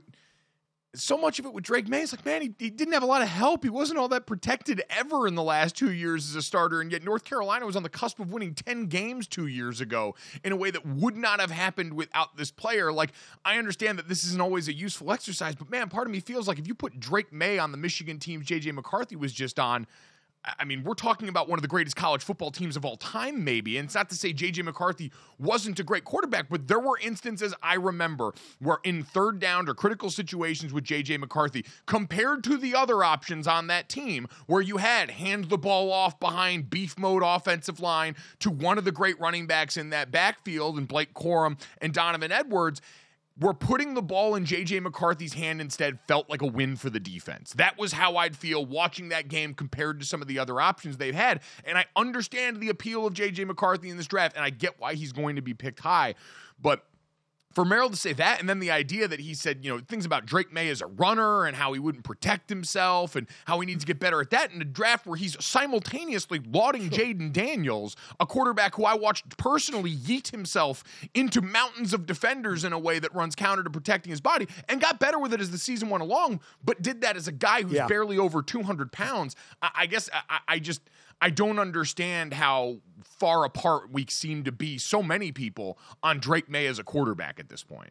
so much of it with Drake May, it's like, man, he, he didn't have a lot of help. He wasn't all that protected ever in the last two years as a starter, and yet North Carolina was on the cusp of winning ten games two years ago in a way that would not have happened without this player. Like, I understand that this isn't always a useful exercise, but man, part of me feels like if you put Drake May on the Michigan teams J J McCarthy was just on, I mean, we're talking about one of the greatest college football teams of all time, maybe. And it's not to say J J McCarthy wasn't a great quarterback, but there were instances I remember where in third down or critical situations with J J McCarthy, compared to the other options on that team, where you had hand the ball off behind beef mode offensive line to one of the great running backs in that backfield, and Blake Corum and Donovan Edwards, where putting the ball in J J McCarthy's hand instead felt like a win for the defense. That was how I'd feel watching that game compared to some of the other options they've had. And I understand the appeal of J J McCarthy in this draft, and I get why he's going to be picked high. But for Merrill to say that, and then the idea that he said, you know, things about Drake May as a runner and how he wouldn't protect himself and how he needs to get better at that in a draft where he's simultaneously lauding Jaden Daniels, a quarterback who I watched personally yeet himself into mountains of defenders in a way that runs counter to protecting his body, and got better with it as the season went along, but did that as a guy who's yeah. barely over two hundred pounds. I, I guess I, I just... I don't understand how far apart we seem to be, so many people, on Drake May as a quarterback at this point.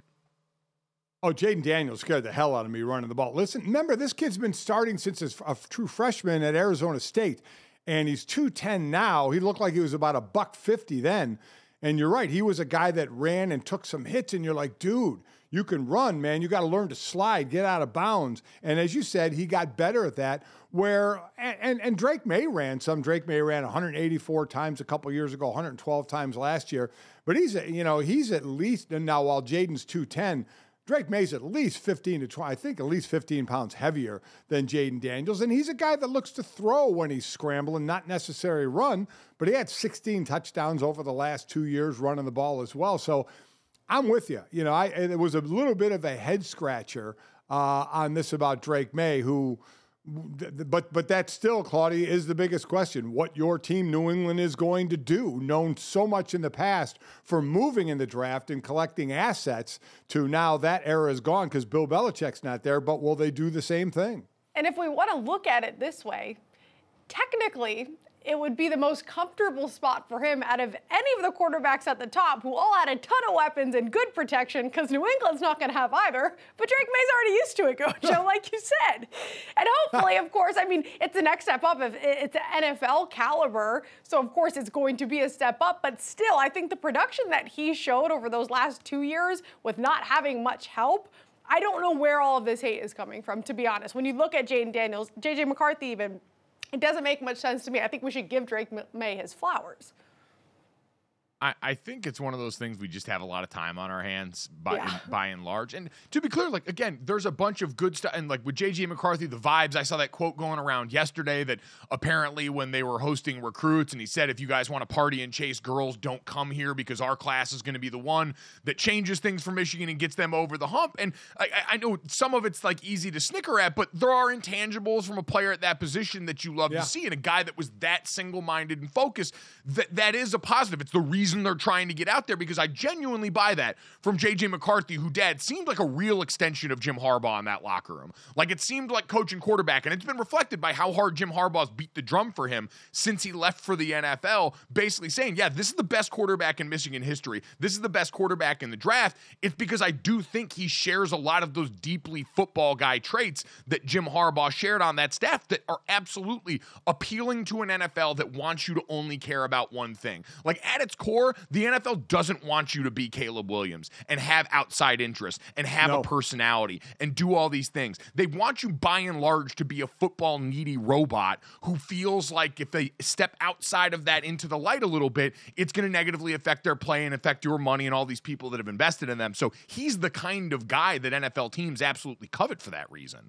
Oh, Jaden Daniels scared the hell out of me running the ball. Listen, remember, this kid's been starting since he's a true freshman at Arizona State, and he's two ten now. He looked like he was about a buck fifty then. And you're right, he was a guy that ran and took some hits, and you're like, dude, you can run, man. You got to learn to slide, get out of bounds. And as you said, he got better at that. Where and, and, and Drake May ran some. Drake May ran one hundred eighty-four times a couple years ago, one hundred twelve times last year. But he's, you know, he's at least, and now while Jaden's two ten, Drake May's at least fifteen to twenty, I think at least fifteen pounds heavier than Jaden Daniels. And he's a guy that looks to throw when he's scrambling, not necessarily run. But he had sixteen touchdowns over the last two years running the ball as well. So I'm with you. You know, I it was a little bit of a head scratcher uh, on this about Drake May, who But but that still, Claudia, is the biggest question. What your team, New England, is going to do, known so much in the past for moving in the draft and collecting assets, to now that era is gone because Bill Belichick's not there, but will they do the same thing? And if we want to look at it this way, technically, it would be the most comfortable spot for him out of any of the quarterbacks at the top, who all had a ton of weapons and good protection, because New England's not going to have either. But Drake May's already used to it, Gojo, like you said. And hopefully, of course, I mean, it's the next step up. If it's an N F L caliber, so of course it's going to be a step up. But still, I think the production that he showed over those last two years with not having much help, I don't know where all of this hate is coming from, to be honest. When you look at Jayden Daniels, J J McCarthy even, it doesn't make much sense to me. I think we should give Drake May his flowers. I, I think it's one of those things we just have a lot of time on our hands by, Yeah. by and large. And to be clear, like, again, there's a bunch of good stuff. And like with J J McCarthy, the vibes, I saw that quote going around yesterday that apparently when they were hosting recruits and he said, if you guys want to party and chase girls, don't come here because our class is going to be the one that changes things for Michigan and gets them over the hump. And I, I know some of it's like easy to snicker at, but there are intangibles from a player at that position that you love Yeah. to see. And a guy that was that single-minded and focused, that that is a positive. It's the reason they're trying to get out there, because I genuinely buy that from J J McCarthy, who, Dad, seemed like a real extension of Jim Harbaugh in that locker room. Like, it seemed like coach and quarterback, and it's been reflected by how hard Jim Harbaugh's beat the drum for him since he left for the N F L, basically saying, yeah, this is the best quarterback in Michigan history. This is the best quarterback in the draft. It's because I do think he shares a lot of those deeply football guy traits that Jim Harbaugh shared on that staff that are absolutely appealing to an N F L that wants you to only care about one thing. Like, at its core, the N F L doesn't want you to be Caleb Williams and have outside interest and have No. a personality and do all these things. They want you, by and large, to be a football needy robot who feels like if they step outside of that into the light a little bit, it's going to negatively affect their play and affect your money and all these people that have invested in them. So he's the kind of guy that N F L teams absolutely covet for that reason.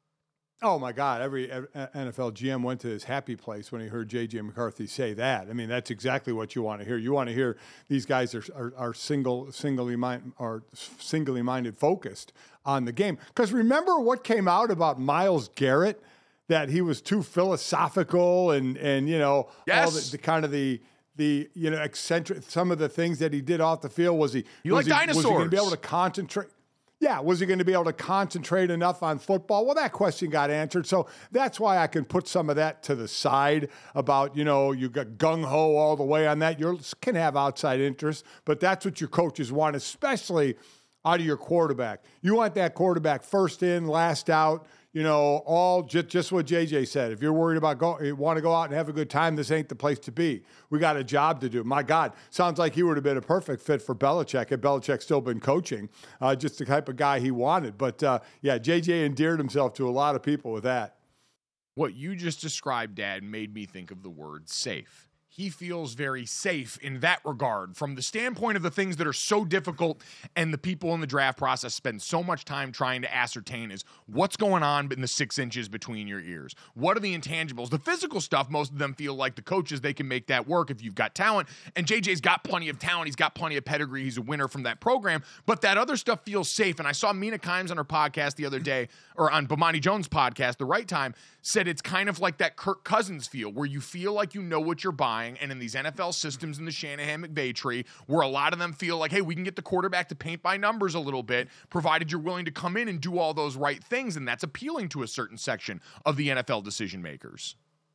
Oh, my God. Every N F L G M went to his happy place when he heard J J McCarthy say that. I mean, that's exactly what you want to hear. You want to hear these guys are are, are single, singly mind, are singly minded focused on the game. Because remember what came out about Myles Garrett, that he was too philosophical and, and you know, Yes. all the, the kind of the, the, you know, eccentric, some of the things that he did off the field. Was he, You was like he, was he going to be dinosaurs. able to concentrate? Yeah, was he going to be able to concentrate enough on football? Well, that question got answered. So that's why I can put some of that to the side about, you know, you got gung-ho all the way on that. You can have outside interest, but that's what your coaches want, especially out of your quarterback. You want that quarterback first in, last out, you know, all just, just what J J said. If you're worried about go, you want to go out and have a good time, this ain't the place to be. We got a job to do. My God, sounds like he would have been a perfect fit for Belichick had Belichick still been coaching, uh, just the type of guy he wanted. But, uh, yeah, J J endeared himself to a lot of people with that. What you just described, Dad, made me think of the word safe. He feels very safe in that regard from the standpoint of the things that are so difficult and the people in the draft process spend so much time trying to ascertain is what's going on in the six inches between your ears. What are the intangibles? The physical stuff, most of them feel like the coaches, they can make that work if you've got talent. And J J's got plenty of talent. He's got plenty of pedigree. He's a winner from that program. But that other stuff feels safe. And I saw Mina Kimes on her podcast the other day, or on Bomani Jones' podcast, The Right Time, said it's kind of like that Kirk Cousins feel where you feel like you know what you're buying. And in these N F L systems in the Shanahan-McVay tree, where a lot of them feel like, hey, we can get the quarterback to paint by numbers a little bit, provided you're willing to come in and do all those right things. And that's appealing to a certain section of the N F L decision makers.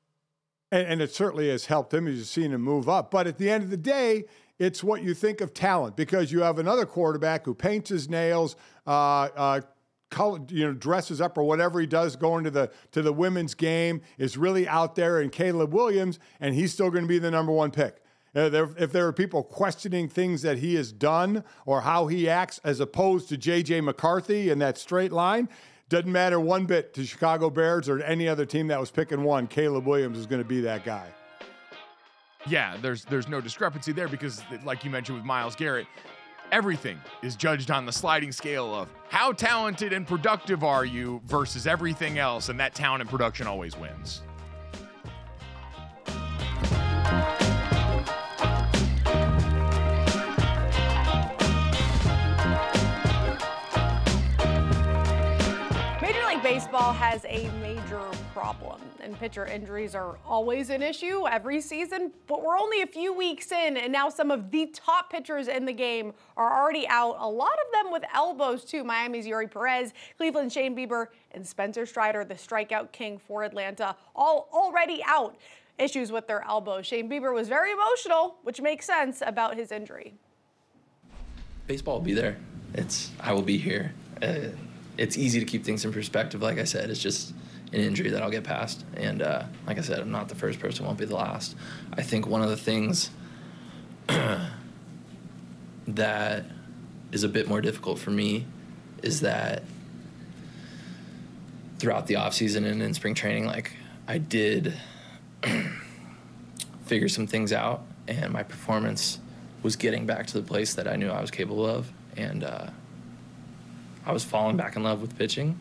And, and it certainly has helped him as you've seen him move up. But at the end of the day, it's what you think of talent, because you have another quarterback who paints his nails, uh, uh, color, you know, dresses up or whatever he does going to the to the women's game, is really out there, and Caleb Williams, and he's still going to be the number one pick. Uh, there, if there are people questioning things that he has done or how he acts as opposed to J J McCarthy in that straight line, doesn't matter one bit to Chicago Bears or any other team that was picking one. Caleb Williams is going to be that guy. Yeah, there's there's no discrepancy there because, like you mentioned with Myles Garrett, everything is judged on the sliding scale of how talented and productive are you versus everything else, and that talent and production always wins. Major League Baseball has a major problem. And pitcher injuries are always an issue every season, but we're only a few weeks in, and now some of the top pitchers in the game are already out. A lot of them with elbows, too. Miami's Yuri Perez, Cleveland's Shane Bieber, and Spencer Strider, the strikeout king for Atlanta, all already out. Issues with their elbows. Shane Bieber was very emotional, which makes sense about his injury. Baseball will be there. It's I will be here. Uh, it's easy to keep things in perspective. Like I said, it's just an injury that I'll get past. And uh, like I said, I'm not the first person, won't be the last. I think one of the things that is a bit more difficult for me is that throughout the offseason and in spring training, like I did figure some things out, and my performance was getting back to the place that I knew I was capable of, and uh, I was falling back in love with pitching,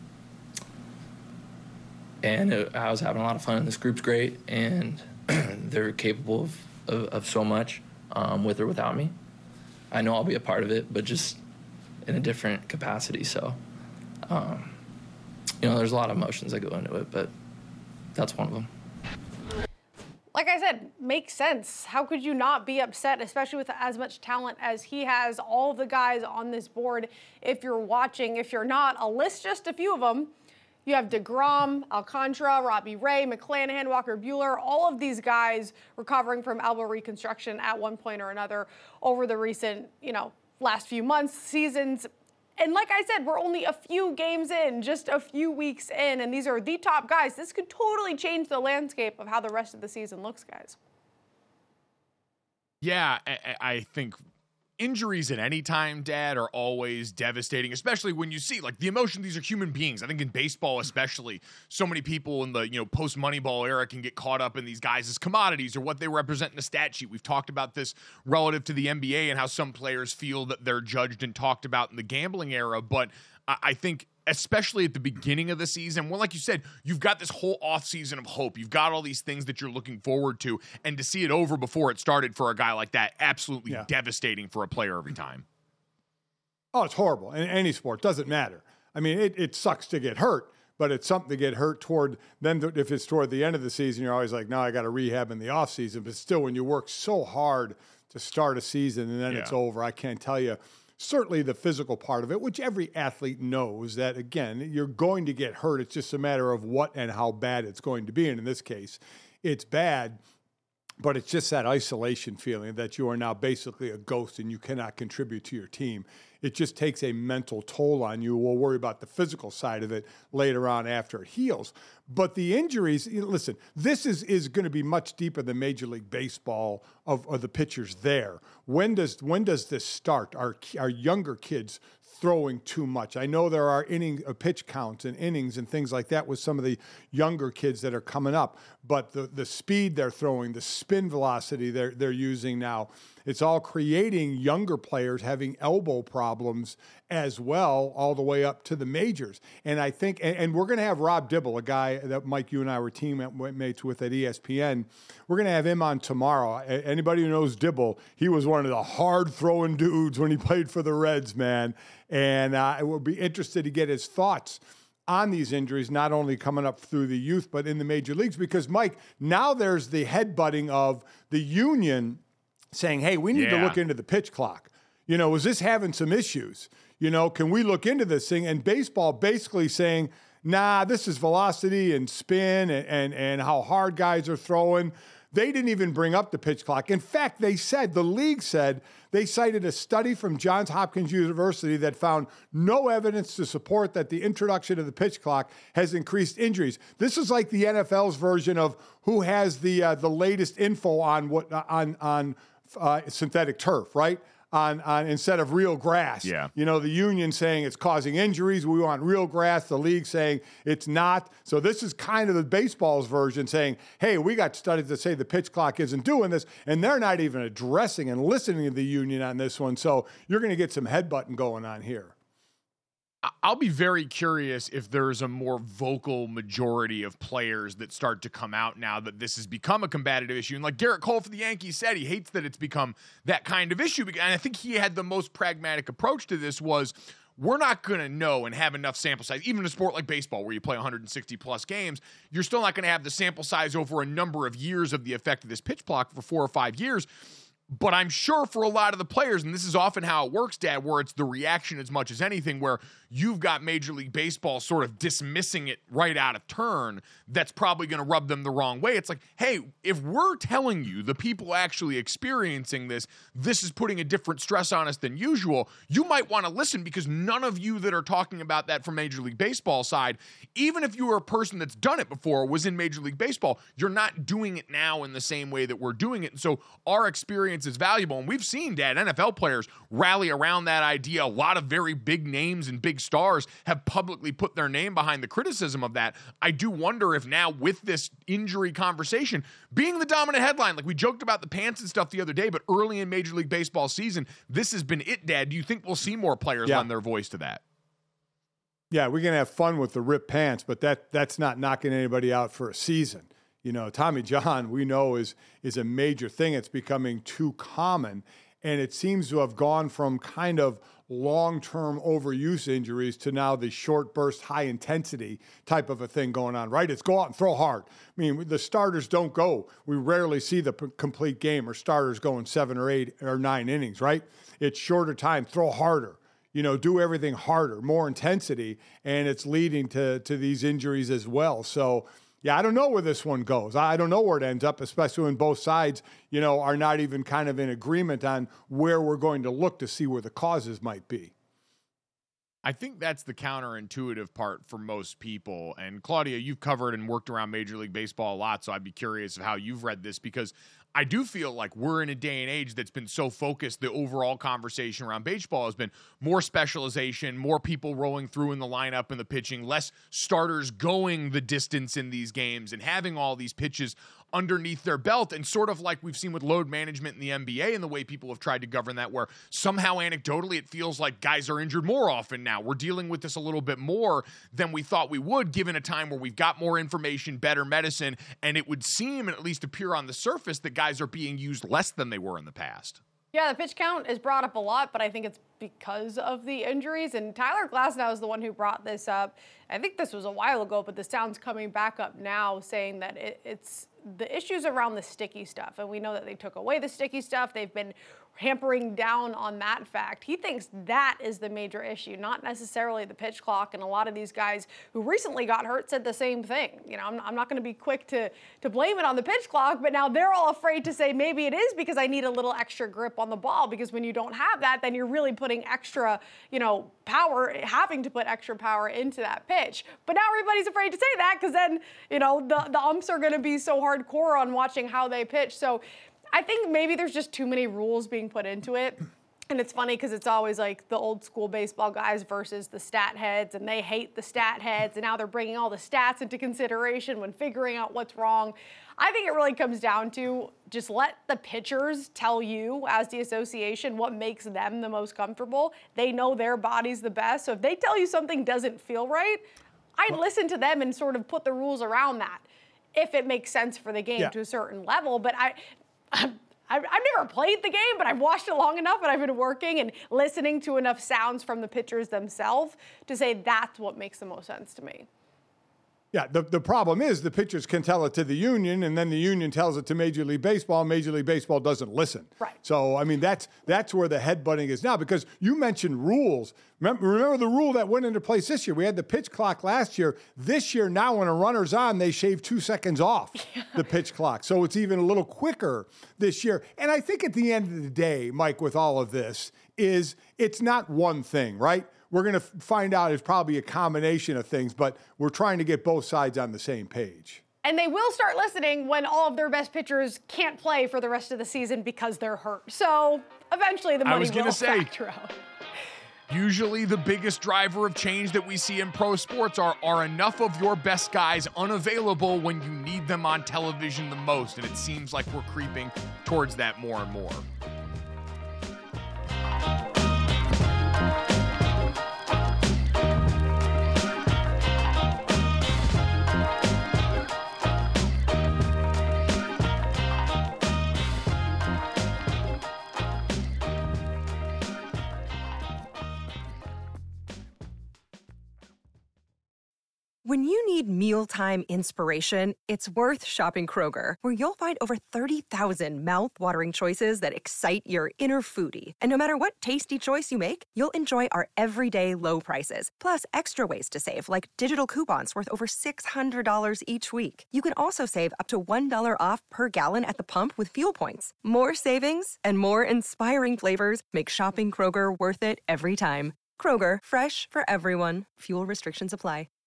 and it, I was having a lot of fun, and this group's great, and they're capable of, of, of so much um, with or without me. I know I'll be a part of it, but just in a different capacity, so um, you know, there's a lot of emotions that go into it, but that's one of them. Like I said, makes sense. How could you not be upset, especially with as much talent as he has? All the guys on this board, if you're watching, if you're not, I'll list just a few of them. You have DeGrom, Alcantara, Robbie Ray, McClanahan, Walker Buehler, all of these guys recovering from elbow reconstruction at one point or another over the recent, you know, last few months, seasons. And like I said, we're only a few games in, just a few weeks in, and these are the top guys. This could totally change the landscape of how the rest of the season looks, guys. Yeah, I, I think injuries at any time, Dad, are always devastating, especially when you see, like, the emotion. These are human beings. I think in baseball especially, so many people in the, you know, post-Moneyball era can get caught up in these guys as commodities or what they represent in the stat sheet. We've talked about this relative to the N B A and how some players feel that they're judged and talked about in the gambling era, but I think especially at the beginning of the season, well, like you said, you've got this whole offseason of hope. You've got all these things that you're looking forward to, and to see it over before it started for a guy like that, absolutely yeah. devastating for a player every time. Oh, it's horrible. In any sport, doesn't matter. I mean, it, it sucks to get hurt, but it's something to get hurt toward, then if it's toward the end of the season, you're always like, no, I got to rehab in the offseason. But still, when you work so hard to start a season and then yeah. it's over, I can't tell you. Certainly the physical part of it, which every athlete knows that, again, you're going to get hurt. It's just a matter of what and how bad it's going to be. And in this case, it's bad, but it's just that isolation feeling that you are now basically a ghost and you cannot contribute to your team. It just takes a mental toll on you. We'll worry about the physical side of it later on after it heals. But the injuries, listen, this is, is going to be much deeper than Major League Baseball of, of the pitchers there. When does when does this start? Are, are younger kids throwing too much? I know there are inning uh, pitch counts and innings and things like that with some of the younger kids that are coming up, but the, the speed they're throwing, the spin velocity they're, they're using now, it's all creating younger players having elbow problems as well, all the way up to the majors. And I think, and, and we're going to have Rob Dibble, a guy that Mike, you and I were teammates with at E S P N. We're going to have him on tomorrow. Anybody who knows Dibble, he was one of the hard-throwing dudes when he played for the Reds, man. And uh, I will be interested to get his thoughts on these injuries, not only coming up through the youth, but in the major leagues. Because, Mike, now there's the headbutting of the union saying, hey, we need yeah. to look into the pitch clock. You know, is this having some issues? You know, can we look into this thing? And baseball basically saying, nah, this is velocity and spin and, and, and how hard guys are throwing. They didn't even bring up the pitch clock. In fact, they said, the league said, they cited a study from Johns Hopkins University that found no evidence to support that the introduction of the pitch clock has increased injuries. This is like the N F L's version of who has the uh, the latest info on what on on uh, synthetic turf, right? On, on instead of real grass. Yeah. You know, the union saying it's causing injuries. We want real grass. The league saying it's not. So this is kind of the baseball's version saying, hey, we got studies that say the pitch clock isn't doing this, and they're not even addressing and listening to the union on this one. So you're going to get some headbutting going on here. I'll be very curious if there's a more vocal majority of players that start to come out now that this has become a combative issue. And like Garrett Cole for the Yankees said, he hates that it's become that kind of issue. And I think he had the most pragmatic approach to this was, we're not going to know and have enough sample size. Even in a sport like baseball where you play one hundred sixty plus games, you're still not going to have the sample size over a number of years of the effect of this pitch clock for four or five years. But I'm sure for a lot of the players, and this is often how it works, Dad, where it's the reaction as much as anything, where you've got Major League Baseball sort of dismissing it right out of turn, that's probably going to rub them the wrong way. It's like, hey, if we're telling you, the people actually experiencing this, this is putting a different stress on us than usual, you might want to listen, because none of you that are talking about that from Major League Baseball side, even if you were a person that's done it before, was in Major League Baseball, you're not doing it now in the same way that we're doing it. And so our experience is valuable. And we've seen, Dad, N F L players rally around that idea. A lot of very big names and big stars have publicly put their name behind the criticism of that. I do wonder if now, with this injury conversation being the dominant headline, like we joked about the pants and stuff the other day, but early in Major League Baseball season, this has been it, Dad. Do you think we'll see more players yeah. lend their voice to that? Yeah, we're going to have fun with the ripped pants, but that that's not knocking anybody out for a season. You know, Tommy John, we know, is is a major thing. It's becoming too common, and it seems to have gone from kind of long-term overuse injuries to now the short burst, high-intensity type of a thing going on, right? It's go out and throw hard. I mean, the starters don't go. We rarely see the p- complete game or starters going seven or eight or nine innings, right? It's shorter time, throw harder. You know, do everything harder, more intensity, and it's leading to to these injuries as well. So, yeah, I don't know where this one goes. I don't know where it ends up, especially when both sides, you know, are not even kind of in agreement on where we're going to look to see where the causes might be. I think that's the counterintuitive part for most people. And Claudia, you've covered and worked around Major League Baseball a lot, so I'd be curious of how you've read this, because I do feel like we're in a day and age that's been so focused. The overall conversation around baseball has been more specialization, more people rolling through in the lineup and the pitching, less starters going the distance in these games and having all these pitches underneath their belt. And sort of like we've seen with load management in the N B A and the way people have tried to govern that, where somehow anecdotally it feels like guys are injured more often now. We're dealing with this a little bit more than we thought we would, given a time where we've got more information, better medicine, and it would seem, and at least appear on the surface, that guys are being used less than they were in the past. Yeah, the pitch count is brought up a lot, but I think it's because of the injuries. And Tyler Glasnow is the one who brought this up. I think this was a while ago, but the sound's coming back up now, saying that it, it's the issues around the sticky stuff. And we know that they took away the sticky stuff. They've been hampering down on that fact. He thinks that is the major issue, not necessarily the pitch clock. And a lot of these guys who recently got hurt said the same thing. You know, I'm, I'm not going to be quick to, to blame it on the pitch clock, but now they're all afraid to say maybe it is because I need a little extra grip on the ball, because when you don't have that, then you're really putting extra, you know, power, having to put extra power into that pitch. But now everybody's afraid to say that, because then, you know, the, the umps are going to be so hardcore on watching how they pitch. So I think maybe there's just too many rules being put into it. And it's funny because it's always like the old school baseball guys versus the stat heads, and they hate the stat heads, and now they're bringing all the stats into consideration when figuring out what's wrong. I think it really comes down to just let the pitchers tell you, as the association, what makes them the most comfortable. They know their bodies the best. So if they tell you something doesn't feel right, I'd listen to them and sort of put the rules around that if it makes sense for the game yeah. to a certain level. But I... I've, I've never played the game, but I've watched it long enough, and I've been working and listening to enough sounds from the pitchers themselves to say that's what makes the most sense to me. Yeah, the, the problem is the pitchers can tell it to the union, and then the union tells it to Major League Baseball. Major League Baseball doesn't listen. Right. So, I mean, that's that's where the headbutting is now, because you mentioned rules. Remember, remember the rule that went into place this year? We had the pitch clock last year. This year, now when a runner's on, they shave two seconds off yeah. the pitch clock. So it's even a little quicker this year. And I think at the end of the day, Mike, with all of this, is it's not one thing, right? We're going to find out it's probably a combination of things, but we're trying to get both sides on the same page. And they will start listening when all of their best pitchers can't play for the rest of the season because they're hurt. So eventually the money I was gonna will say, factor out. Usually the biggest driver of change that we see in pro sports are, are enough of your best guys unavailable when you need them on television the most. And it seems like we're creeping towards that more and more. When you need mealtime inspiration, it's worth shopping Kroger, where you'll find over thirty thousand mouth-watering choices that excite your inner foodie. And no matter what tasty choice you make, you'll enjoy our everyday low prices, plus extra ways to save, like digital coupons worth over six hundred dollars each week. You can also save up to one dollar off per gallon at the pump with fuel points. More savings and more inspiring flavors make shopping Kroger worth it every time. Kroger, fresh for everyone. Fuel restrictions apply.